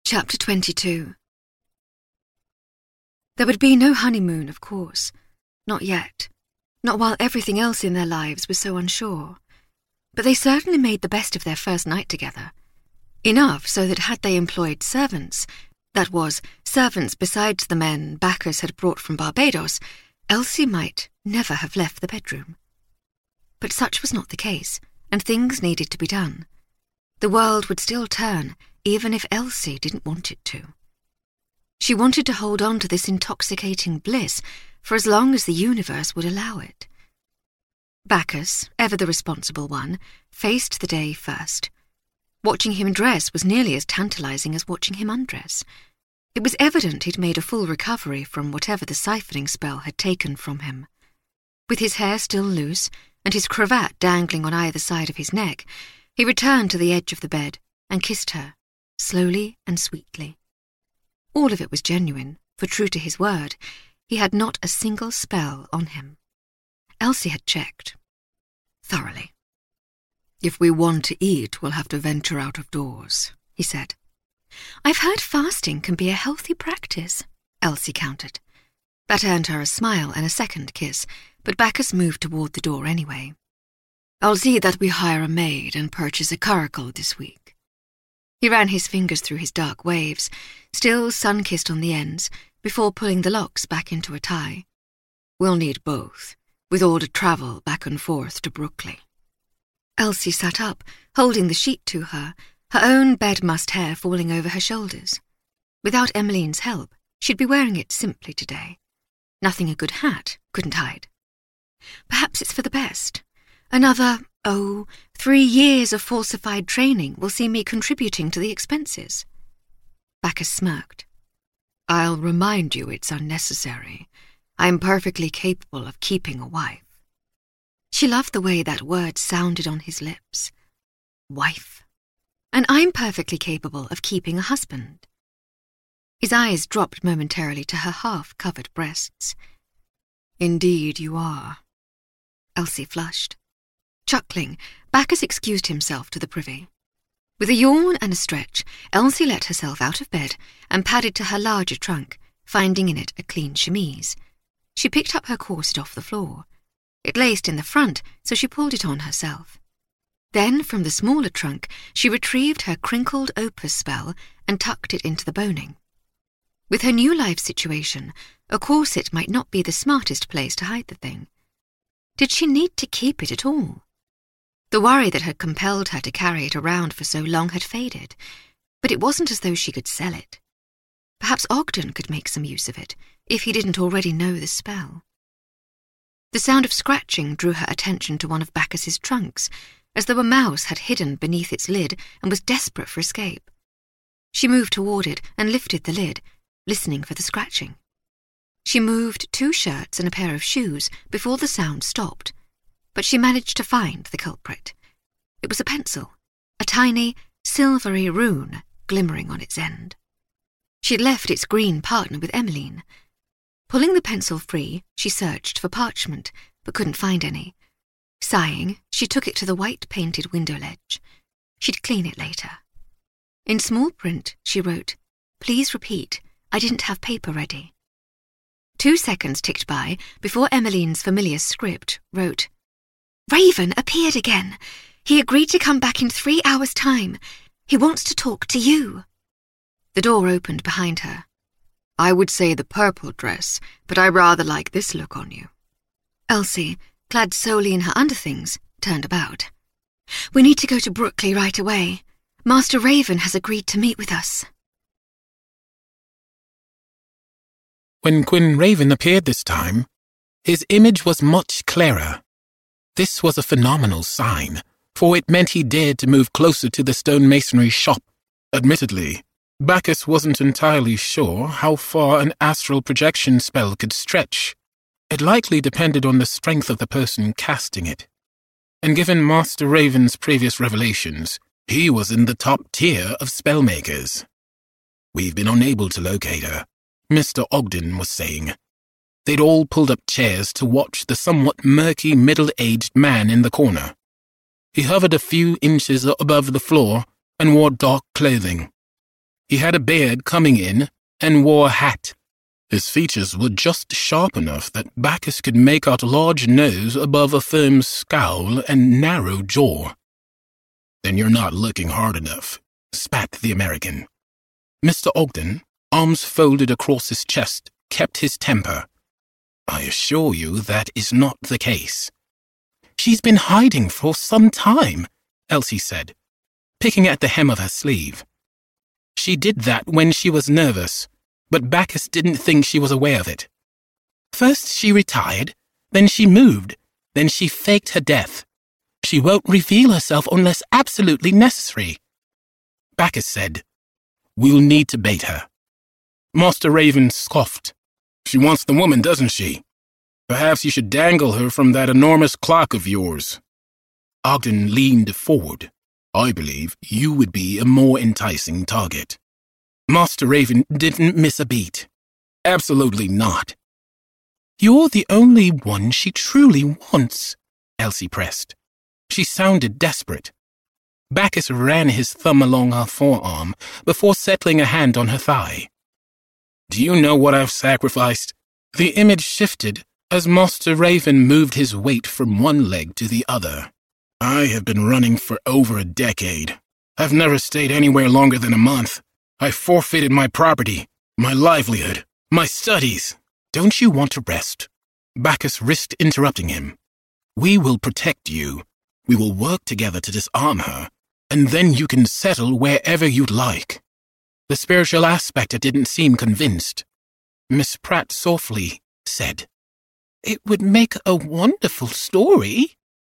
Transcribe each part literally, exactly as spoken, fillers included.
Chapter twenty-two. There would be no honeymoon, of course. Not yet. Not while everything else in their lives was so unsure. But they certainly made the best of their first night together. Enough so that had they employed servants, that was, servants besides the men Bacchus had brought from Barbados, Elsie might never have left the bedroom. But such was not the case, and things needed to be done. The world would still turn, even if Elsie didn't want it to. She wanted to hold on to this intoxicating bliss for as long as the universe would allow it. Bacchus, ever the responsible one, faced the day first. Watching him dress was nearly as tantalizing as watching him undress. It was evident he'd made a full recovery from whatever the siphoning spell had taken from him. With his hair still loose and his cravat dangling on either side of his neck, he returned to the edge of the bed and kissed her, slowly and sweetly. All of it was genuine, for true to his word, he had not a single spell on him. Elsie had checked. Thoroughly. "If we want to eat, we'll have to venture out of doors," he said. "I've heard fasting can be a healthy practice," Elsie countered. That earned her a smile and a second kiss, but Bacchus moved toward the door anyway. "I'll see that we hire a maid and purchase a curricle this week." He ran his fingers through his dark waves, still sun-kissed on the ends, before pulling the locks back into a tie. "We'll need both, with all the travel back and forth to Brooklyn." Elsie sat up, holding the sheet to her, her own bed-mussed hair falling over her shoulders. Without Emmeline's help, she'd be wearing it simply today. Nothing a good hat couldn't hide. Perhaps it's for the best. Another, oh, three years of falsified training will see me contributing to the expenses. Bacchus smirked. "I'll remind you it's unnecessary. I'm perfectly capable of keeping a wife." She loved the way that word sounded on his lips. Wife. "And I'm perfectly capable of keeping a husband." His eyes dropped momentarily to her half-covered breasts. "Indeed you are." Elsie flushed. Chuckling, Bacchus excused himself to the privy. With a yawn and a stretch, Elsie let herself out of bed and padded to her larger trunk, finding in it a clean chemise. She picked up her corset off the floor. It laced in the front, so she pulled it on herself. Then, from the smaller trunk, she retrieved her crinkled opus spell and tucked it into the boning. With her new life situation, a corset might not be the smartest place to hide the thing. Did she need to keep it at all? The worry that had compelled her to carry it around for so long had faded, but it wasn't as though she could sell it. Perhaps Ogden could make some use of it, if he didn't already know the spell. The sound of scratching drew her attention to one of Bacchus's trunks, as though a mouse had hidden beneath its lid and was desperate for escape. She moved toward it and lifted the lid, listening for the scratching. She moved two shirts and a pair of shoes before the sound stopped, but she managed to find the culprit. It was a pencil, a tiny, silvery rune glimmering on its end. She had left its green partner with Emmeline. Pulling the pencil free, she searched for parchment, but couldn't find any. Sighing, she took it to the white-painted window ledge. She'd clean it later. In small print, she wrote, "Please repeat, I didn't have paper ready." Two seconds ticked by before Emmeline's familiar script wrote, "Raven appeared again. He agreed to come back in three hours' time. He wants to talk to you." The door opened behind her. "I would say the purple dress, but I rather like this look on you." Elsie, clad solely in her underthings, turned about. "We need to go to Brooklyn right away. Master Raven has agreed to meet with us." When Quinn Raven appeared this time, his image was much clearer. This was a phenomenal sign, for it meant he dared to move closer to the stonemasonry shop. Admittedly, Bacchus wasn't entirely sure how far an astral projection spell could stretch. It likely depended on the strength of the person casting it. And given Master Raven's previous revelations, he was in the top tier of spellmakers. "We've been unable to locate her," Mister Ogden was saying. They'd all pulled up chairs to watch the somewhat murky middle-aged man in the corner. He hovered a few inches above the floor and wore dark clothing. He had a beard coming in and wore a hat. His features were just sharp enough that Bacchus could make out a large nose above a firm scowl and narrow jaw. "Then you're not looking hard enough," spat the American. Mister Ogden, arms folded across his chest, kept his temper. "I assure you that is not the case." "She's been hiding for some time," Elsie said, picking at the hem of her sleeve. "She did that when she was nervous, but Bacchus didn't think she was aware of it. First she retired, then she moved, then she faked her death. She won't reveal herself unless absolutely necessary." Bacchus said, "We'll need to bait her." Master Raven scoffed. "She wants the woman, doesn't she? Perhaps you should dangle her from that enormous clock of yours." Ogden leaned forward. "I believe you would be a more enticing target." Master Raven didn't miss a beat. "Absolutely not." "You're the only one she truly wants," Elsie pressed. She sounded desperate. Bacchus ran his thumb along her forearm before settling a hand on her thigh. "Do you know what I've sacrificed?" The image shifted as Master Raven moved his weight from one leg to the other. "I have been running for over a decade. I've never stayed anywhere longer than a month. I forfeited my property, my livelihood, my studies." "Don't you want to rest?" Bacchus risked interrupting him. "We will protect you. We will work together to disarm her, and then you can settle wherever you'd like." The spiritual aspector didn't seem convinced. Miss Pratt softly said, "It would make a wonderful story."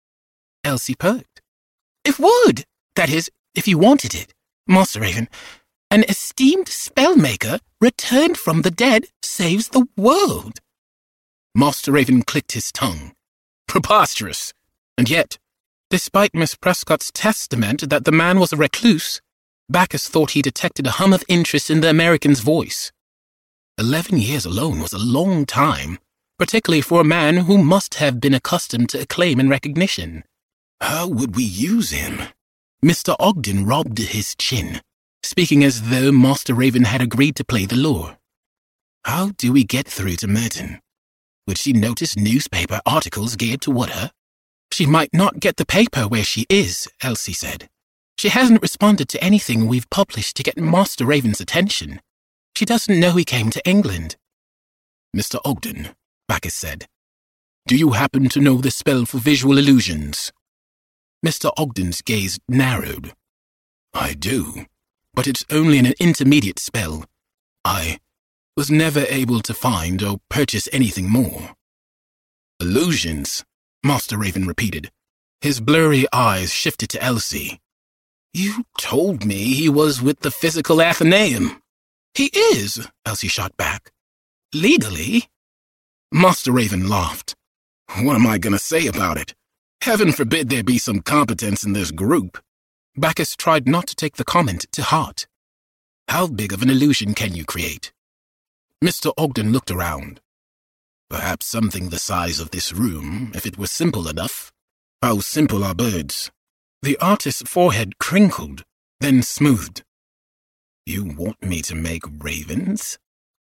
Elsie perked. "It would! That is, if you wanted it, Master Raven. An esteemed spellmaker returned from the dead saves the world." Master Raven clicked his tongue. Preposterous! And yet, despite Miss Prescott's testament that the man was a recluse, Bacchus thought he detected a hum of interest in the American's voice. Eleven years alone was a long time, particularly for a man who must have been accustomed to acclaim and recognition. "How would we use him?" Mister Ogden rubbed his chin, speaking as though Master Raven had agreed to play the lure. "How do we get through to Merton? Would she notice newspaper articles geared toward her?" "She might not get the paper where she is," Elsie said. "She hasn't responded to anything we've published to get Master Raven's attention. She doesn't know he came to England." "Mister Ogden," Bacchus said, "do you happen to know the spell for visual illusions?" Mister Ogden's gaze narrowed. "I do, but it's only an intermediate spell. I was never able to find or purchase anything more." "Illusions," Master Raven repeated. His blurry eyes shifted to Elsie. "You told me he was with the Physical Athenaeum." "He is," Elsie shot back. "Legally." Master Raven laughed. "What am I going to say about it? Heaven forbid there be some competence in this group." Bacchus tried not to take the comment to heart. "How big of an illusion can you create?" Mister Ogden looked around. "Perhaps something the size of this room, if it were simple enough." "How simple are birds?" The artist's forehead crinkled, then smoothed. "You want me to make ravens?"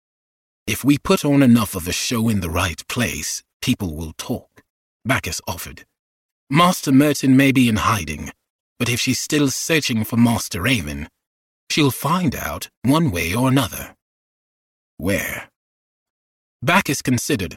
"If we put on enough of a show in the right place, people will talk," Bacchus offered. "Master Merton may be in hiding, but if she's still searching for Master Raven, she'll find out one way or another." "Where?" Bacchus considered.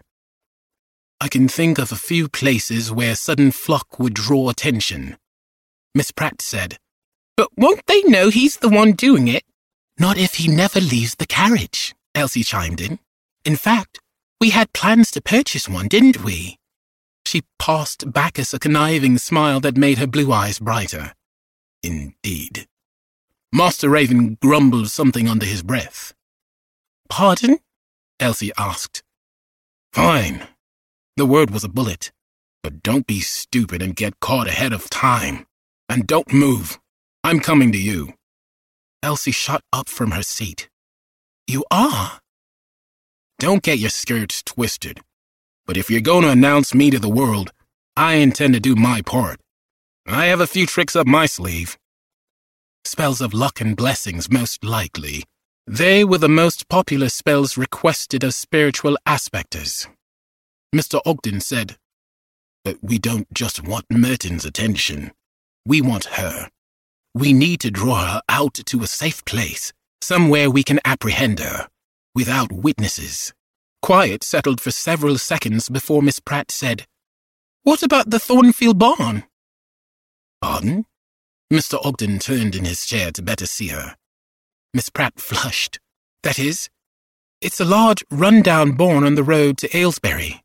"I can think of a few places where a sudden flock would draw attention." Miss Pratt said, "But won't they know he's the one doing it?" "Not if he never leaves the carriage," Elsie chimed in. "In fact, we had plans to purchase one, didn't we?" She passed Bacchus a conniving smile that made her blue eyes brighter. "Indeed." Master Raven grumbled something under his breath. "Pardon?" Elsie asked. "Fine." The word was a bullet. "But don't be stupid and get caught ahead of time. And don't move. I'm coming to you." Elsie shot up from her seat. "You are?" "Don't get your skirts twisted. But if you're going to announce me to the world, I intend to do my part. I have a few tricks up my sleeve." Spells of luck and blessings, most likely. They were the most popular spells requested of spiritual aspectors. Mister Ogden said, "But we don't just want Merton's attention. We want her. We need to draw her out to a safe place, somewhere we can apprehend her, without witnesses." Quiet settled for several seconds before Miss Pratt said, "What about the Thornfield barn?" "Pardon?" Mister Ogden turned in his chair to better see her. Miss Pratt flushed. "That is, it's a large, run-down barn on the road to Aylesbury.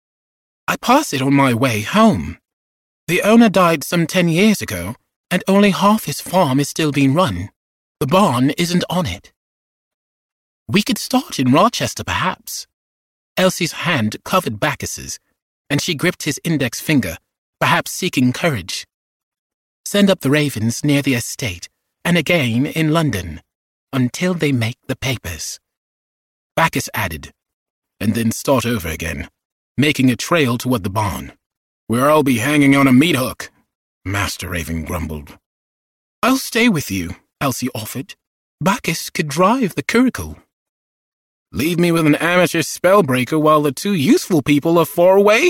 I pass it on my way home. The owner died some ten years ago, and only half his farm is still being run. The barn isn't on it." "We could start in Rochester, perhaps." Elsie's hand covered Bacchus's, and she gripped his index finger, perhaps seeking courage. "Send up the Ravens near the estate, and again in London, until they make the papers." Bacchus added, "And then start over again, making a trail toward the barn, where I'll be hanging on a meat hook," Master Raven grumbled. "I'll stay with you," Elsie offered. "Bacchus could drive the curricle." "Leave me with an amateur spellbreaker while the two useful people are far away?"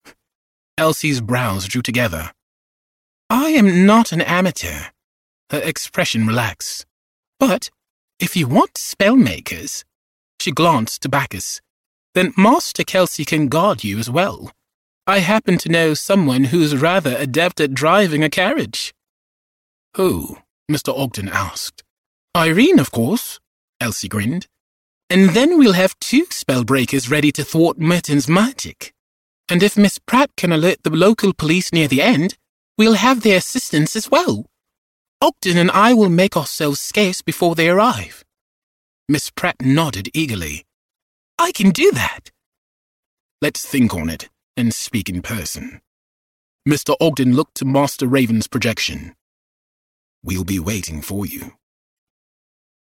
Elsie's brows drew together. "I am not an amateur." Her expression relaxed. "But if you want spellmakers," she glanced to Bacchus, "then Master Kelsey can guard you as well. I happen to know someone who's rather adept at driving a carriage." "Who?" Mister Ogden asked. "Irene, of course," Elsie grinned. "And then we'll have two spellbreakers ready to thwart Merton's magic. And if Miss Pratt can alert the local police near the end, we'll have their assistance as well. Ogden and I will make ourselves scarce before they arrive." Miss Pratt nodded eagerly. "I can do that." "Let's think on it and speak in person." Mister Ogden looked to Master Raven's projection. "We'll be waiting for you."